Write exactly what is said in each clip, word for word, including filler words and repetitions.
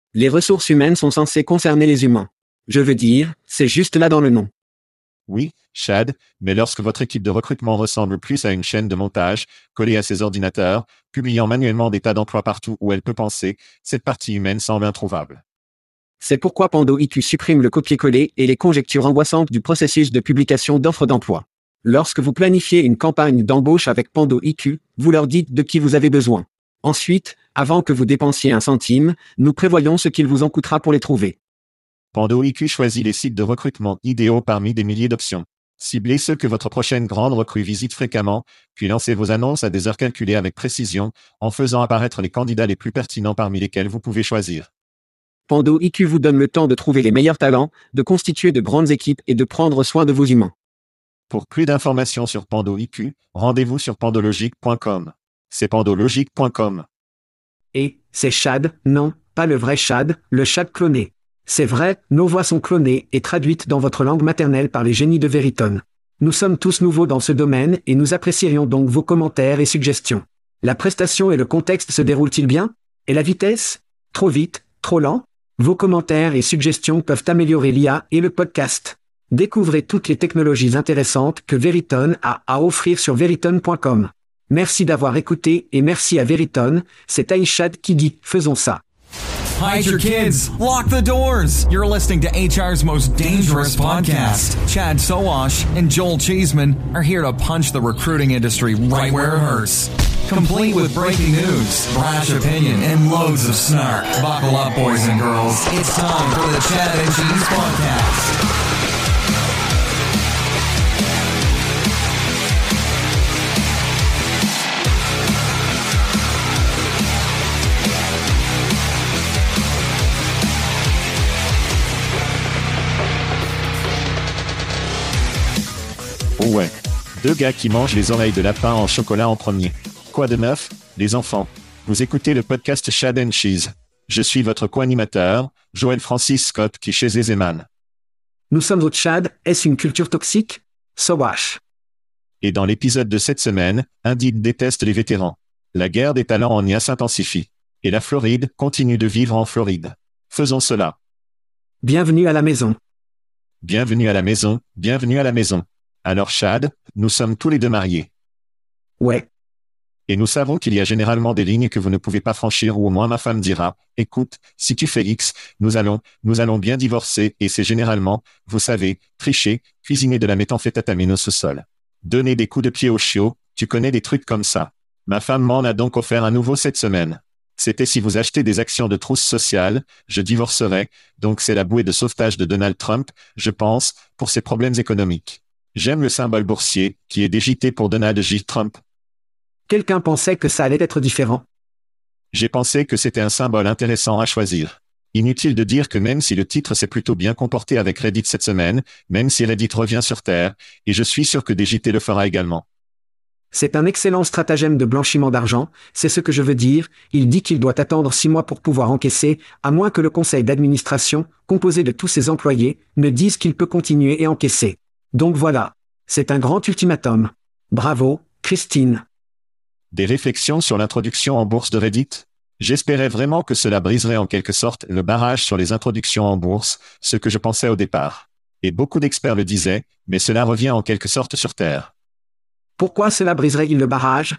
Les ressources humaines sont censées concerner les humains. Je veux dire, c'est juste là dans le nom. Oui, Chad, mais lorsque votre équipe de recrutement ressemble plus à une chaîne de montage, collée à ses ordinateurs, publiant manuellement des tas d'emplois partout où elle peut penser, cette partie humaine semble introuvable. C'est pourquoi Pando I Q supprime le copier-coller et les conjectures angoissantes du processus de publication d'offres d'emploi. Lorsque vous planifiez une campagne d'embauche avec Pando I Q, vous leur dites de qui vous avez besoin. Ensuite, avant que vous dépensiez un centime, nous prévoyons ce qu'il vous en coûtera pour les trouver. Pando I Q choisit les sites de recrutement idéaux parmi des milliers d'options. Ciblez ceux que votre prochaine grande recrue visite fréquemment, puis lancez vos annonces à des heures calculées avec précision, en faisant apparaître les candidats les plus pertinents parmi lesquels vous pouvez choisir. Pando I Q vous donne le temps de trouver les meilleurs talents, de constituer de grandes équipes et de prendre soin de vos humains. Pour plus d'informations sur Pando I Q, rendez-vous sur pandologique point com. C'est pandologique point com. Et, c'est Chad, non, pas le vrai Chad, le Chad cloné. C'est vrai, nos voix sont clonées et traduites dans votre langue maternelle par les génies de Veritone. Nous sommes tous nouveaux dans ce domaine et nous apprécierions donc vos commentaires et suggestions. La prestation et le contexte se déroulent-ils bien? Et la vitesse? Trop vite? Trop lent? Vos commentaires et suggestions peuvent améliorer l'I A et le podcast. Découvrez toutes les technologies intéressantes que Veritone a à offrir sur veritone point com. Merci d'avoir écouté et merci à Veritone, c'est Aïchad qui dit « Faisons ça ». Hide your kids. Lock the doors. You're listening to H R's most dangerous podcast. Chad Sowash and Joel Cheeseman are here to punch the recruiting industry right where it hurts. Complete with breaking news, brash opinion, and loads of snark. Buckle up, boys and girls. It's time for the Chad and Cheese Podcast. Oh ouais. Deux gars qui mangent les oreilles de lapin en chocolat en premier. Quoi de neuf, les enfants? Vous écoutez le podcast Chad and Cheese. Je suis votre co-animateur, Joël Francis Scott qui chez Ezeman. Nous sommes au Tchad, est-ce une culture toxique? Sowash. Et dans l'épisode de cette semaine, Indeed déteste les vétérans. La guerre des talents en I A s'intensifie. Et la Floride continue de vivre en Floride. Faisons cela. Bienvenue à la maison. Bienvenue à la maison, bienvenue à la maison. Alors Chad, nous sommes tous les deux mariés. Ouais. Et nous savons qu'il y a généralement des lignes que vous ne pouvez pas franchir ou au moins ma femme dira, écoute, si tu fais X, nous allons, nous allons bien divorcer et c'est généralement, vous savez, tricher, cuisiner de la méthamphétamine au sous-sol. Donner des coups de pied au chiot, tu connais des trucs comme ça. Ma femme m'en a donc offert un nouveau cette semaine. C'était si vous achetez des actions de trousse sociale, je divorcerais, donc c'est la bouée de sauvetage de Donald Trump, je pense, pour ses problèmes économiques. J'aime le symbole boursier, qui est dégité pour Donald J. Trump. Quelqu'un pensait que ça allait être différent. J'ai pensé que c'était un symbole intéressant à choisir. Inutile de dire que même si le titre s'est plutôt bien comporté avec Reddit cette semaine, même si Reddit revient sur Terre, et je suis sûr que D J T le fera également. C'est un excellent stratagème de blanchiment d'argent, c'est ce que je veux dire, il dit qu'il doit attendre six mois pour pouvoir encaisser, à moins que le conseil d'administration, composé de tous ses employés, ne dise qu'il peut continuer et encaisser. Donc voilà. C'est un grand ultimatum. Bravo, Christine. Des réflexions sur l'introduction en bourse de Reddit? J'espérais vraiment que cela briserait en quelque sorte le barrage sur les introductions en bourse, ce que je pensais au départ. Et beaucoup d'experts le disaient, mais cela revient en quelque sorte sur Terre. Pourquoi cela briserait-il le barrage?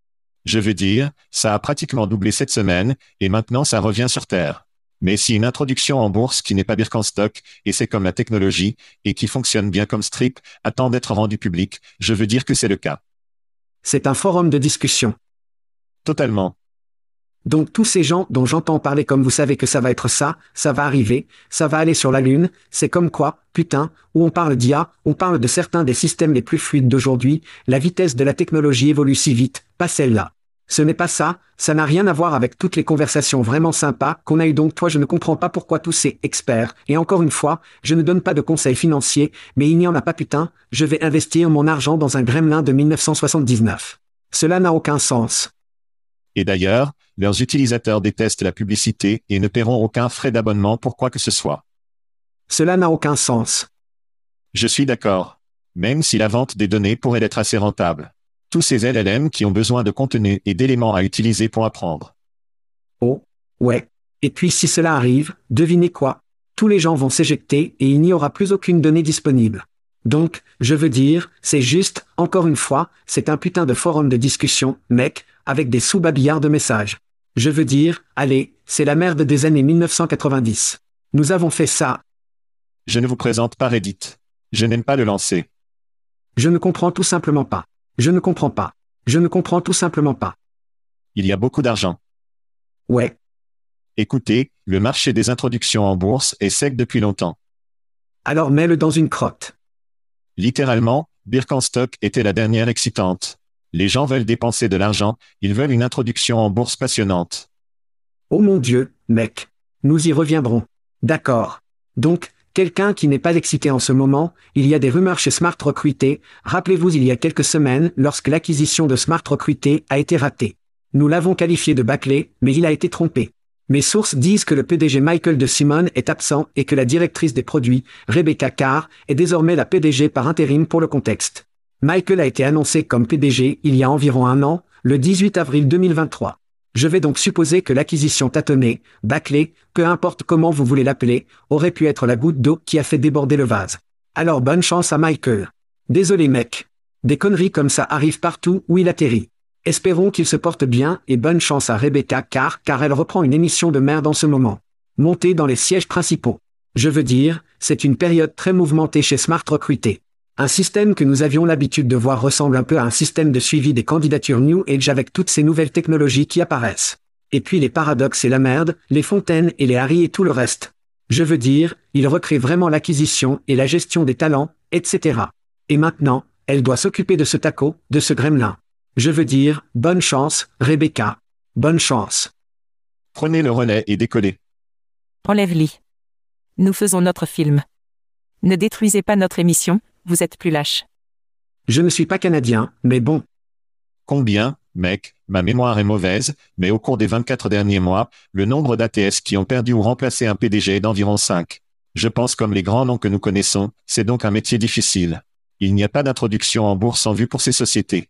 Je veux dire, ça a pratiquement doublé cette semaine, et maintenant ça revient sur Terre. Mais si une introduction en bourse qui n'est pas Birkenstock, et c'est comme la technologie, et qui fonctionne bien comme Strip, attend d'être rendue publique, je veux dire que c'est le cas. C'est un forum de discussion. Totalement. Donc tous ces gens dont j'entends parler comme vous savez que ça va être ça, ça va arriver, ça va aller sur la Lune, c'est comme quoi, putain, où on parle d'I A, on parle de certains des systèmes les plus fluides d'aujourd'hui, la vitesse de la technologie évolue si vite, pas celle-là. Ce n'est pas ça, ça n'a rien à voir avec toutes les conversations vraiment sympas qu'on a eues donc toi je ne comprends pas pourquoi tous ces experts, et encore une fois, je ne donne pas de conseils financiers, mais il n'y en a pas putain, je vais investir mon argent dans un gremlin de mille neuf cent soixante-dix-neuf. Cela n'a aucun sens. Et d'ailleurs, leurs utilisateurs détestent la publicité et ne paieront aucun frais d'abonnement pour quoi que ce soit. Cela n'a aucun sens. Je suis d'accord. Même si la vente des données pourrait être assez rentable. Tous ces L L M qui ont besoin de contenu et d'éléments à utiliser pour apprendre. Oh, ouais. Et puis si cela arrive, devinez quoi? Tous les gens vont s'éjecter et il n'y aura plus aucune donnée disponible. Donc, je veux dire, c'est juste, encore une fois, c'est un putain de forum de discussion, mec, avec des sous-babillards de messages. Je veux dire, allez, c'est la merde des années mille neuf cent quatre-vingt-dix. Nous avons fait ça. Je ne vous présente pas Reddit. Je n'aime pas le lancer. Je ne comprends tout simplement pas. Je ne comprends pas. Je ne comprends tout simplement pas. Il y a beaucoup d'argent. Ouais. Écoutez, le marché des introductions en bourse est sec depuis longtemps. Alors mets-le dans une crotte. Littéralement, Birkenstock était la dernière excitante. Les gens veulent dépenser de l'argent, ils veulent une introduction en bourse passionnante. Oh mon Dieu, mec. Nous y reviendrons. D'accord. Donc, quelqu'un qui n'est pas excité en ce moment, il y a des rumeurs chez Smart Recruiter. Rappelez-vous il y a quelques semaines lorsque l'acquisition de Smart Recruiter a été ratée. Nous l'avons qualifié de bâclé, mais il a été trompé. Mes sources disent que le P D G Michael de Simon est absent et que la directrice des produits, Rebecca Carr, est désormais la P D G par intérim pour le contexte. Michael a été annoncé comme P D G il y a environ un an, le dix-huit avril deux mille vingt-trois. Je vais donc supposer que l'acquisition tâtonnée, bâclée, peu importe comment vous voulez l'appeler, aurait pu être la goutte d'eau qui a fait déborder le vase. Alors bonne chance à Michael. Désolé mec. Des conneries comme ça arrivent partout où il atterrit. Espérons qu'il se porte bien et bonne chance à Rebecca Carr car elle reprend une émission de merde en ce moment. Montée dans les sièges principaux. Je veux dire, c'est une période très mouvementée chez Smart Recruiter. Un système que nous avions l'habitude de voir ressemble un peu à un système de suivi des candidatures New Age avec toutes ces nouvelles technologies qui apparaissent. Et puis les paradoxes et la merde, les fontaines et les Harry et tout le reste. Je veux dire, il recrée vraiment l'acquisition et la gestion des talents, et cetera. Et maintenant, elle doit s'occuper de ce taco, de ce gremlin. Je veux dire, bonne chance, Rebecca. Bonne chance. Prenez le relais et décollez. Enlève-les. Nous faisons notre film. Ne détruisez pas notre émission, vous êtes plus lâche. Je ne suis pas canadien, mais bon. Combien, mec, ma mémoire est mauvaise, mais au cours des vingt-quatre derniers mois, le nombre d'A T S qui ont perdu ou remplacé un P D G est d'environ cinq. Je pense comme les grands noms que nous connaissons, c'est donc un métier difficile. Il n'y a pas d'introduction en bourse en vue pour ces sociétés.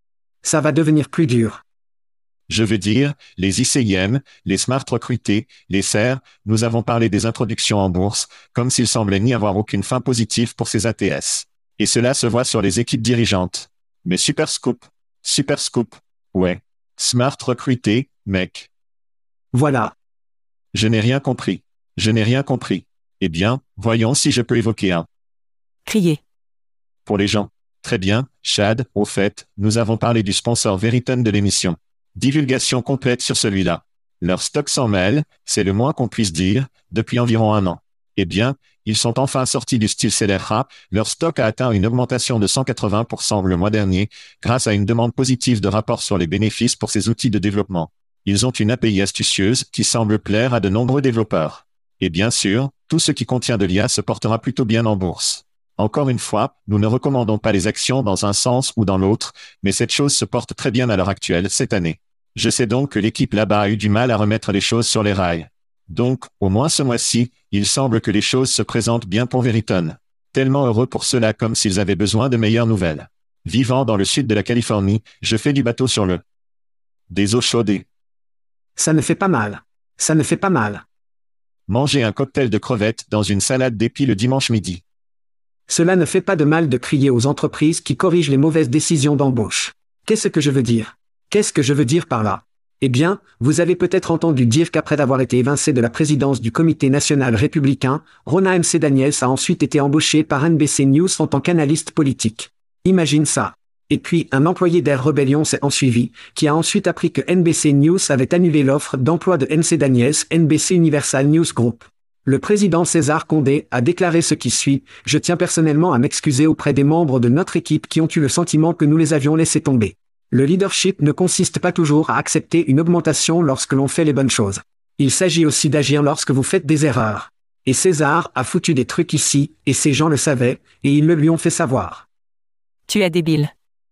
Ça va devenir plus dur. Je veux dire, les I C I M, les Smart Recruiter, les C E R, nous avons parlé des introductions en bourse, comme s'il semblait n'y avoir aucune fin positive pour ces A T S. Et cela se voit sur les équipes dirigeantes. Mais Super Scoop, Super Scoop, ouais. Smart Recruiter, mec. Voilà. Je n'ai rien compris. Je n'ai rien compris. Eh bien, voyons si je peux évoquer un. Criez. Pour les gens. Très bien, Chad, au fait, nous avons parlé du sponsor Veritone de l'émission. Divulgation complète sur celui-là. Leur stock s'en mêle, c'est le moins qu'on puisse dire, depuis environ un an. Eh bien, ils sont enfin sortis du style Celeria, leur stock a atteint une augmentation de cent quatre-vingts pour cent le mois dernier, grâce à une demande positive de rapport sur les bénéfices pour ces outils de développement. Ils ont une A P I astucieuse qui semble plaire à de nombreux développeurs. Et bien sûr, tout ce qui contient de l'I A se portera plutôt bien en bourse. Encore une fois, nous ne recommandons pas les actions dans un sens ou dans l'autre, mais cette chose se porte très bien à l'heure actuelle cette année. Je sais donc que l'équipe là-bas a eu du mal à remettre les choses sur les rails. Donc, au moins ce mois-ci, il semble que les choses se présentent bien pour Veritone. Tellement heureux pour cela comme s'ils avaient besoin de meilleures nouvelles. Vivant dans le sud de la Californie, je fais du bateau sur le... des eaux chaudes et... Ça ne fait pas mal. Ça ne fait pas mal. Manger un cocktail de crevettes dans une salade d'épis le dimanche midi. Cela ne fait pas de mal de crier aux entreprises qui corrigent les mauvaises décisions d'embauche. Qu'est-ce que je veux dire? Qu'est-ce que je veux dire par là? Eh bien, vous avez peut-être entendu dire qu'après avoir été évincé de la présidence du Comité national républicain, Ronna M C Daniels a ensuite été embauché par N B C News en tant qu'analyste politique. Imagine ça. Et puis, un employé d'Air Rebellion s'est ensuivi, qui a ensuite appris que N B C News avait annulé l'offre d'emploi de M C Daniels, N B C Universal News Group. Le président César Condé a déclaré ce qui suit: « Je tiens personnellement à m'excuser auprès des membres de notre équipe qui ont eu le sentiment que nous les avions laissés tomber. Le leadership ne consiste pas toujours à accepter une augmentation lorsque l'on fait les bonnes choses. Il s'agit aussi d'agir lorsque vous faites des erreurs. Et César a foutu des trucs ici, et ces gens le savaient, et ils le lui ont fait savoir. » Tu es débile.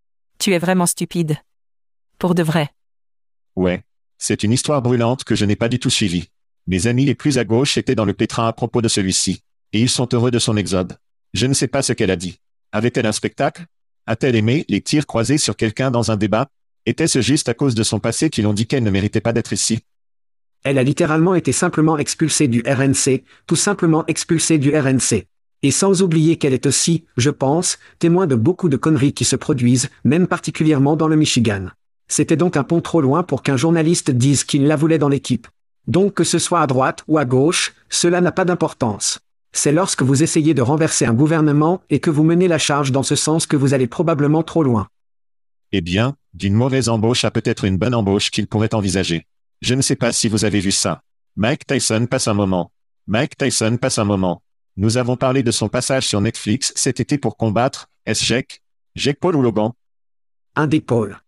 Tu es vraiment stupide. Pour de vrai. Ouais. C'est une histoire brûlante que je n'ai pas du tout suivie. Mes amis les plus à gauche étaient dans le pétrin à propos de celui-ci. Et ils sont heureux de son exode. Je ne sais pas ce qu'elle a dit. Avait-elle un spectacle? A-t-elle aimé les tirs croisés sur quelqu'un dans un débat? Était-ce juste à cause de son passé qu'ils ont dit qu'elle ne méritait pas d'être ici? Elle a littéralement été simplement expulsée du R N C, tout simplement expulsée du R N C. Et sans oublier qu'elle est aussi, je pense, témoin de beaucoup de conneries qui se produisent, même particulièrement dans le Michigan. C'était donc un pont trop loin pour qu'un journaliste dise qu'il la voulait dans l'équipe. Donc que ce soit à droite ou à gauche, cela n'a pas d'importance. C'est lorsque vous essayez de renverser un gouvernement et que vous menez la charge dans ce sens que vous allez probablement trop loin. Eh bien, d'une mauvaise embauche à peut-être une bonne embauche qu'il pourrait envisager. Je ne sais pas si vous avez vu ça. Mike Tyson passe un moment. Mike Tyson passe un moment. Nous avons parlé de son passage sur Netflix cet été pour combattre, est-ce Jake? Jake Paul ou Logan? Un des pôles.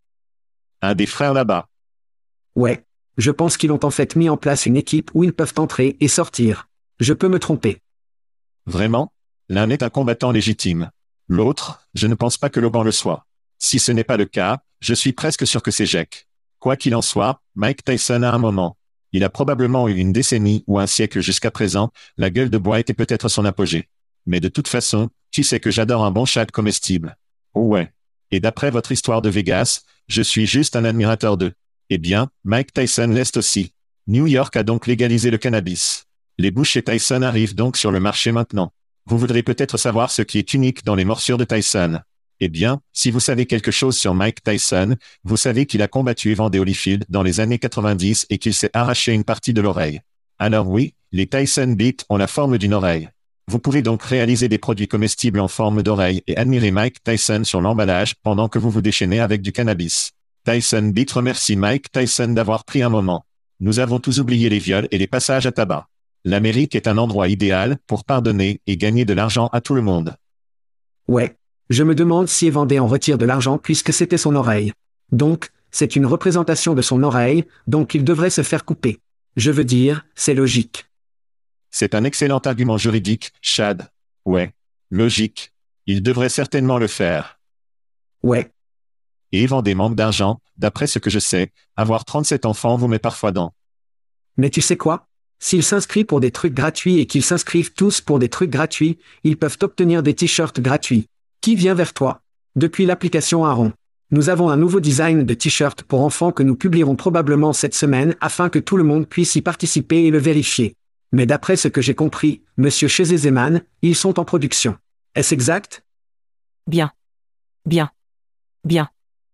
Un des frères là-bas. Ouais. Je pense qu'ils ont en fait mis en place une équipe où ils peuvent entrer et sortir. Je peux me tromper. Vraiment? L'un est un combattant légitime. L'autre, je ne pense pas que Logan le soit. Si ce n'est pas le cas, je suis presque sûr que c'est Jake. Quoi qu'il en soit, Mike Tyson a un moment. Il a probablement eu une décennie ou un siècle jusqu'à présent, la gueule de bois était peut-être son apogée. Mais de toute façon, tu sais que j'adore un bon chat comestible. Oh ouais. Et d'après votre histoire de Vegas, je suis juste un admirateur d'eux. Eh bien, Mike Tyson l'est aussi. New York a donc légalisé le cannabis. Les bouches chez Tyson arrivent donc sur le marché maintenant. Vous voudrez peut-être savoir ce qui est unique dans les morsures de Tyson. Eh bien, si vous savez quelque chose sur Mike Tyson, vous savez qu'il a combattu Evander Holyfield dans les années quatre-vingt-dix et qu'il s'est arraché une partie de l'oreille. Alors oui, les Tyson Beats ont la forme d'une oreille. Vous pouvez donc réaliser des produits comestibles en forme d'oreille et admirer Mike Tyson sur l'emballage pendant que vous vous déchaînez avec du cannabis. Tyson Beat remercie Mike Tyson d'avoir pris un moment. Nous avons tous oublié les viols et les passages à tabac. L'Amérique est un endroit idéal pour pardonner et gagner de l'argent à tout le monde. Ouais. Je me demande si Evander en retire de l'argent puisque c'était son oreille. Donc, c'est une représentation de son oreille, donc il devrait se faire couper. Je veux dire, c'est logique. C'est un excellent argument juridique, Chad. Ouais. Logique. Il devrait certainement le faire. Ouais. Et Evander manque d'argent, d'après ce que je sais, avoir trente-sept enfants vous met parfois dans. Mais tu sais quoi? S'ils s'inscrivent pour des trucs gratuits et qu'ils s'inscrivent tous pour des trucs gratuits, ils peuvent obtenir des t-shirts gratuits. Qui vient vers toi? Depuis l'application Aaron. Nous avons un nouveau design de t-shirt pour enfants que nous publierons probablement cette semaine afin que tout le monde puisse y participer et le vérifier. Mais d'après ce que j'ai compris, Monsieur Chezeman, ils sont en production. Est-ce exact? Bien. Bien. Bien.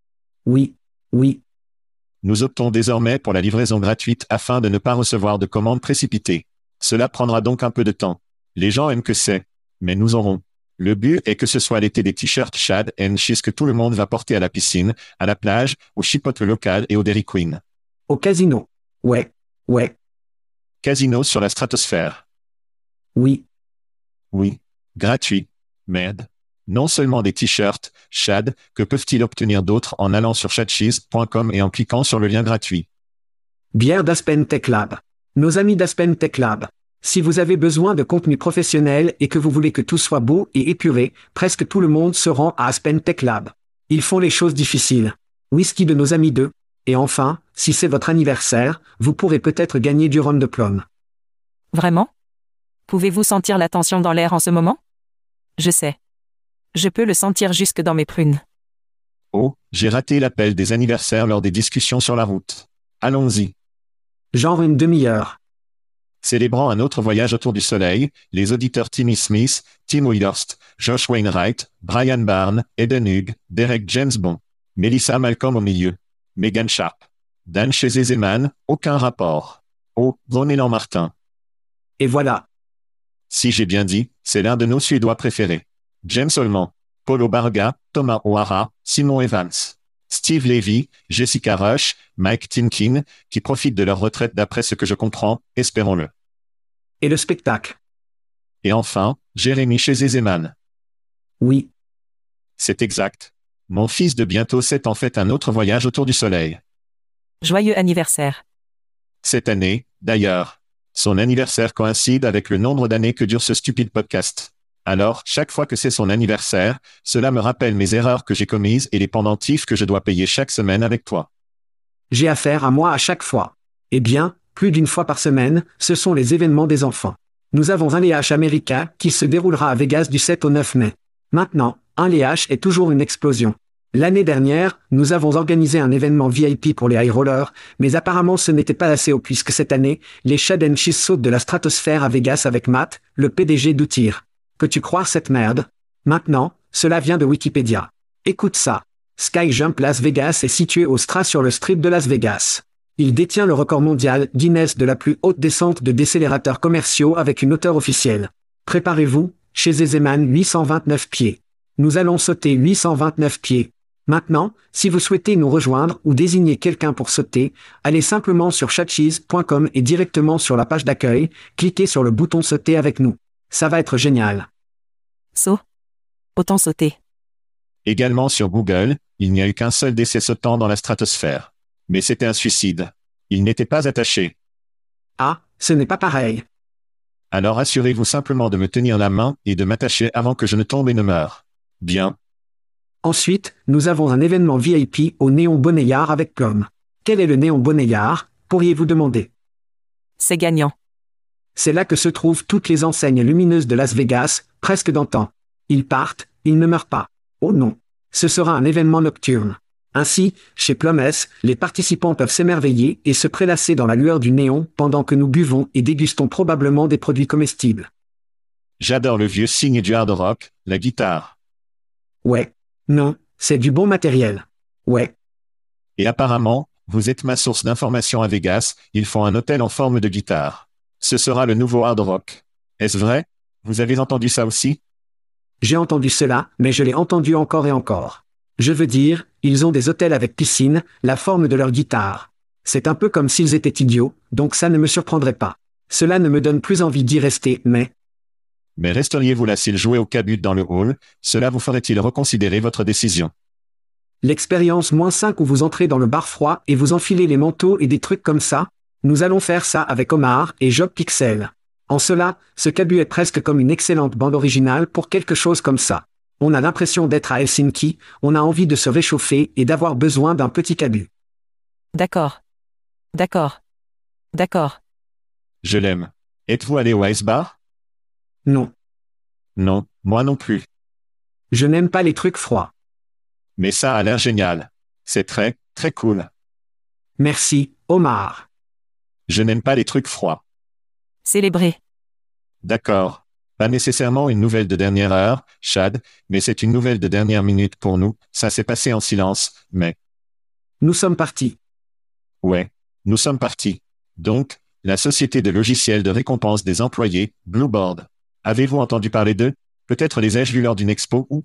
Oui. Oui. Nous optons désormais pour la livraison gratuite afin de ne pas recevoir de commandes précipitées. Cela prendra donc un peu de temps. Les gens aiment que c'est. Mais nous aurons. Le but est que ce soit l'été des t-shirts Chad and Cheese que tout le monde va porter à la piscine, à la plage, au chipotle local et au Dairy Queen. Au casino. Ouais. Ouais. Casino sur la stratosphère. Oui. Oui. Gratuit. Merde. Non seulement des t-shirts, Chad, que peuvent-ils obtenir d'autres en allant sur chadcheese point com et en cliquant sur le lien gratuit? Bière d'Aspen Tech Lab. Nos amis d'Aspen Tech Lab. Si vous avez besoin de contenu professionnel et que vous voulez que tout soit beau et épuré, presque tout le monde se rend à Aspen Tech Lab. Ils font les choses difficiles. Whisky de nos amis d'eux. Et enfin, si c'est votre anniversaire, vous pourrez peut-être gagner du rhum de plomb. Vraiment? Pouvez-vous sentir la tension dans l'air en ce moment? Je sais. Je peux le sentir jusque dans mes prunes. Oh, j'ai raté l'appel des anniversaires lors des discussions sur la route. Allons-y. Genre une demi-heure. Célébrant un autre voyage autour du soleil, les auditeurs Timmy Smith, Tim Wheelhurst, Josh Wainwright, Brian Barnes, Eden Hughes, Derek James Bond, Melissa Malcolm au milieu, Megan Sharp, Dan Chezeman, aucun rapport. Oh, Ron Martin. Et voilà. Si j'ai bien dit, c'est l'un de nos Suédois préférés. James Holman, Paulo Barga, Thomas O'Hara, Simon Evans, Steve Levy, Jessica Rush, Mike Tinkin, qui profitent de leur retraite d'après ce que je comprends, espérons-le. Et le spectacle. Et enfin, Jérémy Chezeman. Oui. C'est exact. Mon fils de bientôt sept en fait un autre voyage autour du soleil. Joyeux anniversaire. Cette année, d'ailleurs. Son anniversaire coïncide avec le nombre d'années que dure ce stupide podcast. Alors, chaque fois que c'est son anniversaire, cela me rappelle mes erreurs que j'ai commises et les pendentifs que je dois payer chaque semaine avec toi. J'ai affaire à moi à chaque fois. Eh bien, plus d'une fois par semaine, ce sont les événements des enfants. Nous avons un L H America qui se déroulera à Vegas du sept au neuf mai. Maintenant, un L H est toujours une explosion. L'année dernière, nous avons organisé un événement V I P pour les high rollers, mais apparemment ce n'était pas assez haut puisque cette année, les Chad and Cheese sautent de la stratosphère à Vegas avec Matt, le P D G d'Outir. Peux-tu croire cette merde? Maintenant, cela vient de Wikipédia. Écoute ça. Sky Jump Las Vegas est situé au Strat sur le Strip de Las Vegas. Il détient le record mondial Guinness de la plus haute descente de décélérateurs commerciaux avec une hauteur officielle. Préparez-vous, chez Zezeman huit cent vingt-neuf pieds. Nous allons sauter huit cent vingt-neuf pieds. Maintenant, si vous souhaitez nous rejoindre ou désigner quelqu'un pour sauter, allez simplement sur chatcheese point com et directement sur la page d'accueil, cliquez sur le bouton sauter avec nous. Ça va être génial. Saut. Autant sauter. Également sur Google, il n'y a eu qu'un seul décès sautant dans la stratosphère. Mais c'était un suicide. Il n'était pas attaché. Ah, ce n'est pas pareil. Alors assurez-vous simplement de me tenir la main et de m'attacher avant que je ne tombe et ne meure. Bien. Ensuite, nous avons un événement V I P au Néon Bonneillard avec Com. Quel est le Néon Bonneillard, pourriez-vous demander? C'est gagnant. C'est là que se trouvent toutes les enseignes lumineuses de Las Vegas, presque d'antan. Ils partent, ils ne meurent pas. Oh non. Ce sera un événement nocturne. Ainsi, chez Plumess, les participants peuvent s'émerveiller et se prélasser dans la lueur du néon pendant que nous buvons et dégustons probablement des produits comestibles. J'adore le vieux signe du hard rock, la guitare. Ouais. Non, c'est du bon matériel. Ouais. Et apparemment, vous êtes ma source d'information à Vegas, ils font un hôtel en forme de guitare. Ce sera le nouveau hard rock. Est-ce vrai? Vous avez entendu ça aussi? J'ai entendu cela, mais je l'ai entendu encore et encore. Je veux dire, ils ont des hôtels avec piscine, la forme de leur guitare. C'est un peu comme s'ils étaient idiots, donc ça ne me surprendrait pas. Cela ne me donne plus envie d'y rester, mais... Mais resteriez-vous là s'ils jouaient au cabut dans le hall? Cela vous ferait-il reconsidérer votre décision? L'expérience moins cinq où vous entrez dans le bar froid et vous enfilez les manteaux et des trucs comme ça? Nous allons faire ça avec Omar et Job Pixel. En cela, ce cabut est presque comme une excellente bande originale pour quelque chose comme ça. On a l'impression d'être à Helsinki, on a envie de se réchauffer et d'avoir besoin d'un petit cabut. D'accord. D'accord. D'accord. Je l'aime. Êtes-vous allé au Ice Bar? Non. Non, moi non plus. Je n'aime pas les trucs froids. Mais ça a l'air génial. C'est très, très cool. Merci, Omar. Je n'aime pas les trucs froids. Célébrer. D'accord. Pas nécessairement une nouvelle de dernière heure, Chad, mais c'est une nouvelle de dernière minute pour nous. Ça s'est passé en silence, mais... Nous sommes partis. Ouais. Nous sommes partis. Donc, la société de logiciels de récompense des employés, Blueboard. Avez-vous entendu parler d'eux? Peut-être les ai-je vus lors d'une expo ou...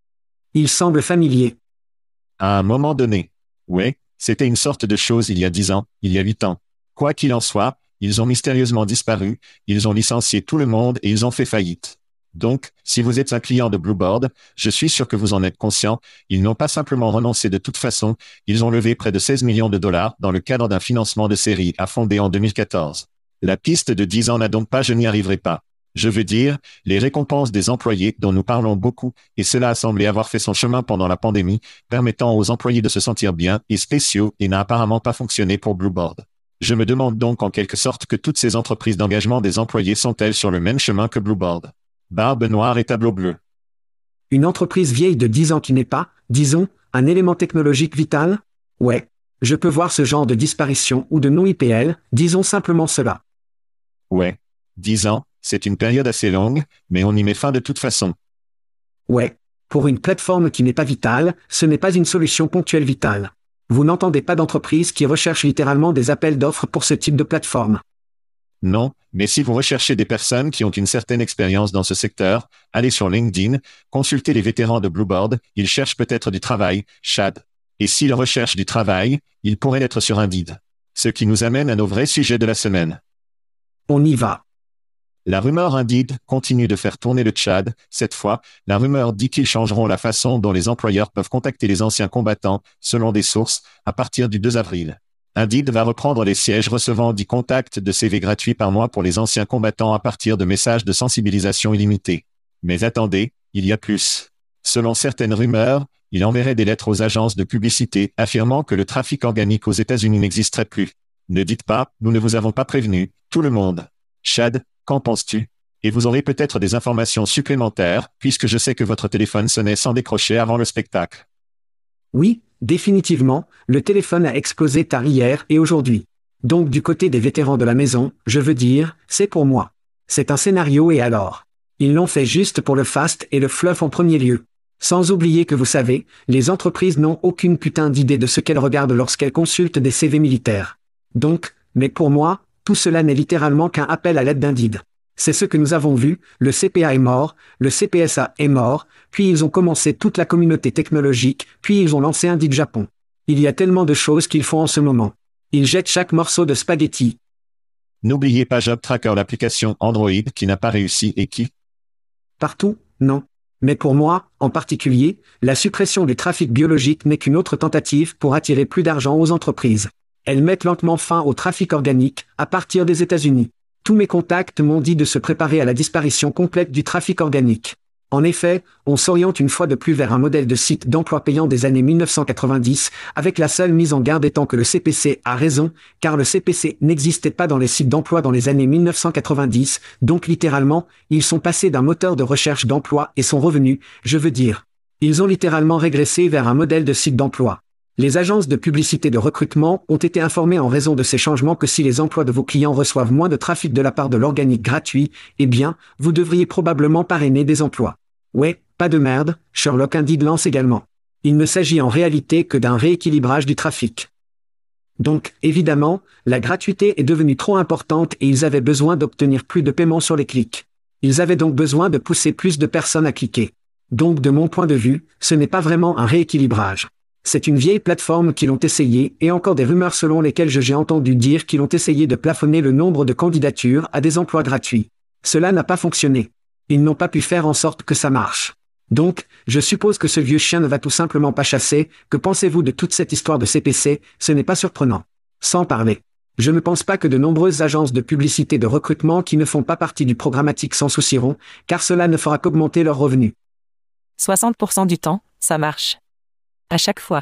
Ils semblent familiers. À un moment donné. Ouais, c'était une sorte de chose il y a dix ans, il y a huit ans. Quoi qu'il en soit, ils ont mystérieusement disparu, ils ont licencié tout le monde et ils ont fait faillite. Donc, si vous êtes un client de Blueboard, je suis sûr que vous en êtes conscient, ils n'ont pas simplement renoncé de toute façon, ils ont levé près de seize millions de dollars dans le cadre d'un financement de série A fondé en deux mille quatorze. La piste de dix ans n'a donc pas je n'y arriverai pas. Je veux dire, les récompenses des employés dont nous parlons beaucoup, et cela a semblé avoir fait son chemin pendant la pandémie, permettant aux employés de se sentir bien et spéciaux et n'a apparemment pas fonctionné pour Blueboard. Je me demande donc en quelque sorte que toutes ces entreprises d'engagement des employés sont-elles sur le même chemin que Blueboard. Barbe noire et tableau bleu. Une entreprise vieille de dix ans qui n'est pas, disons, un élément technologique vital? Ouais. Je peux voir ce genre de disparition ou de non-I P L, disons simplement cela. Ouais. dix ans, c'est une période assez longue, mais on y met fin de toute façon. Ouais. Pour une plateforme qui n'est pas vitale, ce n'est pas une solution ponctuelle vitale. Vous n'entendez pas d'entreprise qui recherche littéralement des appels d'offres pour ce type de plateforme. Non, mais si vous recherchez des personnes qui ont une certaine expérience dans ce secteur, allez sur LinkedIn, consultez les vétérans de Blueboard, ils cherchent peut-être du travail, Chad. Et s'ils recherchent du travail, ils pourraient être sur Indeed. Ce qui nous amène à nos vrais sujets de la semaine. On y va. La rumeur Indeed continue de faire tourner le Chad. Cette fois, la rumeur dit qu'ils changeront la façon dont les employeurs peuvent contacter les anciens combattants, selon des sources, à partir du deux avril. Indeed va reprendre les sièges recevant dix contacts de C V gratuits par mois pour les anciens combattants à partir de messages de sensibilisation illimités. Mais attendez, il y a plus. Selon certaines rumeurs, il enverrait des lettres aux agences de publicité affirmant que le trafic organique aux États-Unis n'existerait plus. Ne dites pas, nous ne vous avons pas prévenu, tout le monde. Chad, qu'en penses-tu? Et vous aurez peut-être des informations supplémentaires, puisque je sais que votre téléphone sonnait sans décrocher avant le spectacle. Oui, définitivement, le téléphone a explosé tard hier et aujourd'hui. Donc du côté des vétérans de la maison, je veux dire, c'est pour moi. C'est un scénario et alors? Ils l'ont fait juste pour le fast et le fluff en premier lieu. Sans oublier que vous savez, les entreprises n'ont aucune putain d'idée de ce qu'elles regardent lorsqu'elles consultent des C V militaires. Donc, mais pour moi, tout cela n'est littéralement qu'un appel à l'aide d'Indeed. C'est ce que nous avons vu, le C P A est mort, le C P S A est mort, puis ils ont commencé toute la communauté technologique, puis ils ont lancé Indeed Japon. Il y a tellement de choses qu'ils font en ce moment. Ils jettent chaque morceau de spaghetti. N'oubliez pas Job Tracker, l'application Android qui n'a pas réussi et qui... Partout, non. Mais pour moi, en particulier, la suppression du trafic biologique n'est qu'une autre tentative pour attirer plus d'argent aux entreprises. Elles mettent lentement fin au trafic organique, à partir des États-Unis. Tous mes contacts m'ont dit de se préparer à la disparition complète du trafic organique. En effet, on s'oriente une fois de plus vers un modèle de site d'emploi payant des années mille neuf cent quatre-vingt-dix, avec la seule mise en garde étant que le C P C a raison, car le C P C n'existait pas dans les sites d'emploi dans les années mille neuf cent quatre-vingt-dix, donc littéralement, ils sont passés d'un moteur de recherche d'emploi et sont revenus, je veux dire. Ils ont littéralement régressé vers un modèle de site d'emploi. Les agences de publicité de recrutement ont été informées en raison de ces changements que si les emplois de vos clients reçoivent moins de trafic de la part de l'organique gratuit, eh bien, vous devriez probablement parrainer des emplois. Ouais, pas de merde, Sherlock Indeed lance également. Il ne s'agit en réalité que d'un rééquilibrage du trafic. Donc, évidemment, la gratuité est devenue trop importante et ils avaient besoin d'obtenir plus de paiements sur les clics. Ils avaient donc besoin de pousser plus de personnes à cliquer. Donc de mon point de vue, ce n'est pas vraiment un rééquilibrage. C'est une vieille plateforme qu'ils ont essayé et encore des rumeurs selon lesquelles j'ai entendu dire qu'ils ont essayé de plafonner le nombre de candidatures à des emplois gratuits. Cela n'a pas fonctionné. Ils n'ont pas pu faire en sorte que ça marche. Donc, je suppose que ce vieux chien ne va tout simplement pas chasser. Que pensez-vous de toute cette histoire de C P C? Ce n'est pas surprenant. Sans parler. Je ne pense pas que de nombreuses agences de publicité de recrutement qui ne font pas partie du programmatique s'en soucieront, car cela ne fera qu'augmenter leurs revenus. soixante pour cent du temps, ça marche. À chaque fois.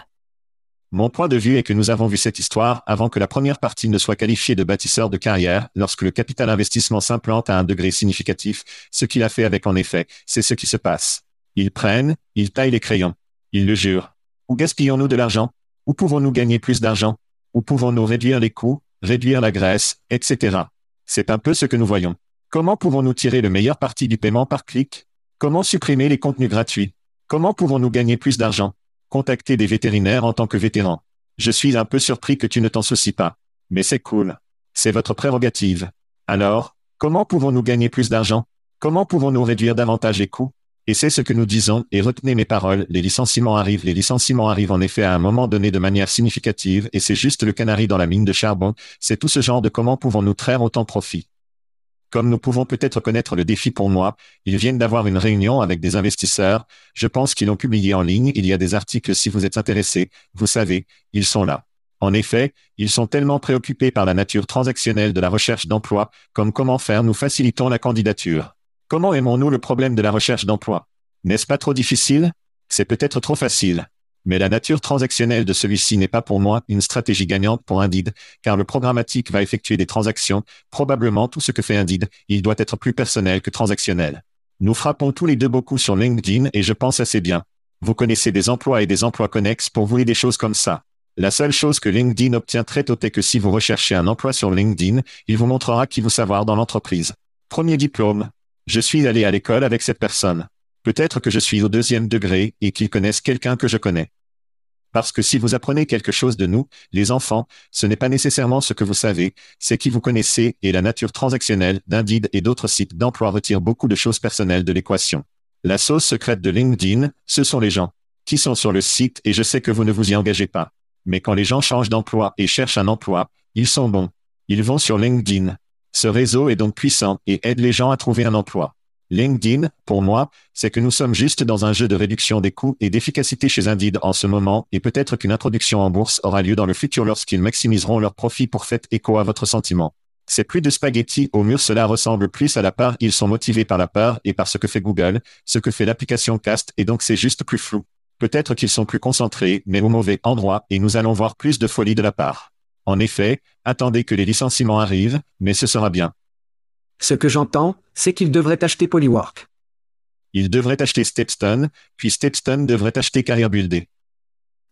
Mon point de vue est que nous avons vu cette histoire avant que la première partie ne soit qualifiée de bâtisseur de carrière, lorsque le capital investissement s'implante à un degré significatif, ce qu'il a fait avec en effet, c'est ce qui se passe. Ils prennent, ils taillent les crayons. Ils le jurent. Où gaspillons-nous de l'argent? Où pouvons-nous gagner plus d'argent? Où pouvons-nous réduire les coûts, réduire la graisse, et cetera. C'est un peu ce que nous voyons. Comment pouvons-nous tirer le meilleur parti du paiement par clic? Comment supprimer les contenus gratuits? Comment pouvons-nous gagner plus d'argent? Contacter des vétérinaires en tant que vétéran. Je suis un peu surpris que tu ne t'en soucies pas. Mais c'est cool. C'est votre prérogative. Alors, comment pouvons-nous gagner plus d'argent? Comment pouvons-nous réduire davantage les coûts? Et c'est ce que nous disons, et retenez mes paroles, les licenciements arrivent. Les licenciements arrivent en effet à un moment donné de manière significative, et c'est juste le canari dans la mine de charbon, c'est tout ce genre de comment pouvons-nous traire autant profit. Comme nous pouvons peut-être connaître le défi pour moi, ils viennent d'avoir une réunion avec des investisseurs, je pense qu'ils l'ont publié en ligne, il y a des articles si vous êtes intéressés, vous savez, ils sont là. En effet, ils sont tellement préoccupés par la nature transactionnelle de la recherche d'emploi, comme comment faire nous facilitons la candidature. Comment aimons-nous le problème de la recherche d'emploi? N'est-ce pas trop difficile? C'est peut-être trop facile. Mais la nature transactionnelle de celui-ci n'est pas pour moi une stratégie gagnante pour Indeed, car le programmatique va effectuer des transactions, probablement tout ce que fait Indeed, il doit être plus personnel que transactionnel. Nous frappons tous les deux beaucoup sur LinkedIn et je pense assez bien. Vous connaissez des emplois et des emplois connexes pour vous et des choses comme ça. La seule chose que LinkedIn obtient très tôt est que si vous recherchez un emploi sur LinkedIn, il vous montrera qui vous savoir dans l'entreprise. Premier diplôme. Je suis allé à l'école avec cette personne. Peut-être que je suis au deuxième degré et qu'ils connaissent quelqu'un que je connais. Parce que si vous apprenez quelque chose de nous, les enfants, ce n'est pas nécessairement ce que vous savez, c'est qui vous connaissez et la nature transactionnelle d'Indeed et d'autres sites d'emploi retire beaucoup de choses personnelles de l'équation. La sauce secrète de LinkedIn, ce sont les gens qui sont sur le site et je sais que vous ne vous y engagez pas. Mais quand les gens changent d'emploi et cherchent un emploi, ils sont bons. Ils vont sur LinkedIn. Ce réseau est donc puissant et aide les gens à trouver un emploi. LinkedIn, pour moi, c'est que nous sommes juste dans un jeu de réduction des coûts et d'efficacité chez Indeed en ce moment et peut-être qu'une introduction en bourse aura lieu dans le futur lorsqu'ils maximiseront leurs profits pour faire écho à votre sentiment. C'est plus de spaghetti au mur, cela ressemble plus à la peur, ils sont motivés par la peur et par ce que fait Google, ce que fait l'application Cast et donc c'est juste plus flou. Peut-être qu'ils sont plus concentrés, mais au mauvais endroit et nous allons voir plus de folie de la part. En effet, attendez que les licenciements arrivent, mais ce sera bien. Ce que j'entends, c'est qu'ils devraient acheter Polywork. Ils devraient acheter Stepstone, puis Stepstone devrait acheter CareerBuilder.